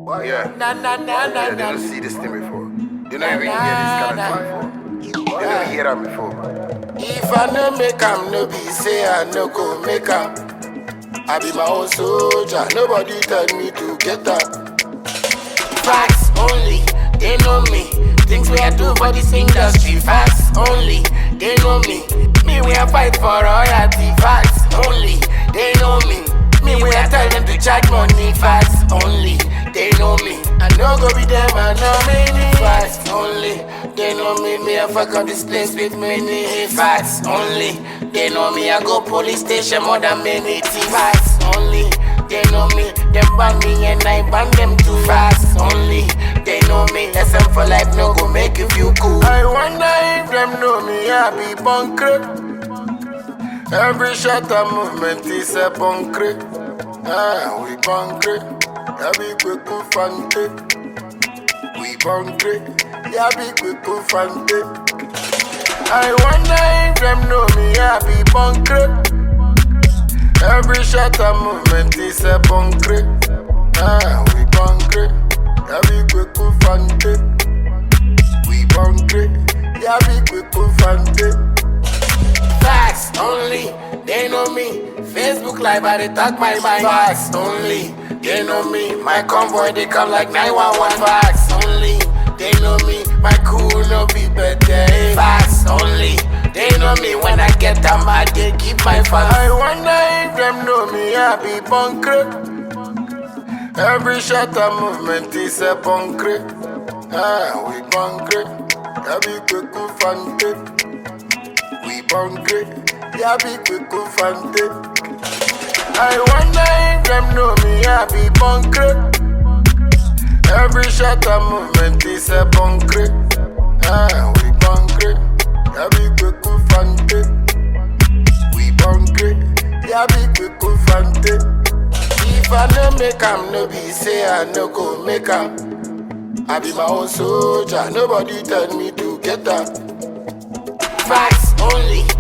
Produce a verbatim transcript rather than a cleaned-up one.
Yeah. Na na na na Yeah, they na. don't see this thing before. They don't even hear this kind of thing before. They don't hear that before. If I no make am, no be say I no go make am. I be my own soldier, nobody tell me to get up. Facts only, they know me. Things we I do for this industry. Facts only, they know me. Me we I fight for royalty. Facts only, they know me. Me we I tell them to charge money. Facts only, they know me. I no go be them, I know many. Facts only, they know me. Me I fuck up this place with many. Facts only, they know me. I go police station more than many. Facts only, they know me. Them ban me and I ban them too. Facts only, they know me. Lesson for life no go make you feel cool. I wonder if them know me. I be bunkre. Every shot and movement is a bunkre. Ah, we bunkre. Ya be quick fante. We bunkre. Ya be quick fante. I wonder if them know me. I be bunkre. Every shot and movement is a bunkre. Ah, we bunkre. Ya be quick fante. We bunkre. Ya be quick fante. Facts only, they know me. Facebook live, I they talk my mind. Facts only, they know me. My convoy, they come like nine one one. Facts only, they know me. My cool no be better. Facts only, they know me. When I get them, I they keep my fans. I wonder if them know me. I be bunkre. Every shot and movement is a bunkre. Ah, we bunkre. I be quick fante. We bunkre, ya be quick fante. I wonder if them know me, I be bunkre. Every shot and movement is a bunkre. Ah, we bunkre, ya be quick fante. We bunkre, ya be quick fante. If I no make am, no be say I no go make am. I be my own soldier, nobody tell me to get up. Facts only,